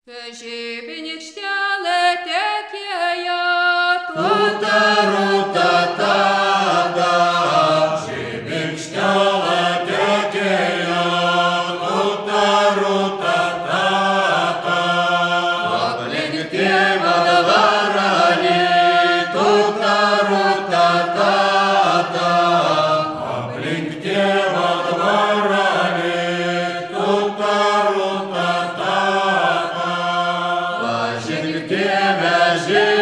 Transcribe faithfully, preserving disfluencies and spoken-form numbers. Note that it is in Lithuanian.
Žibinykštelė tekėjo, tuta ruta tada. Žibinykštelė tekėjo, tuta ruta tada. Aplink tėvą dvarelį, tuta ruta tada. Aplink tėvą dvarelį, tuta ruta tada. Pažink Tėve, žinai.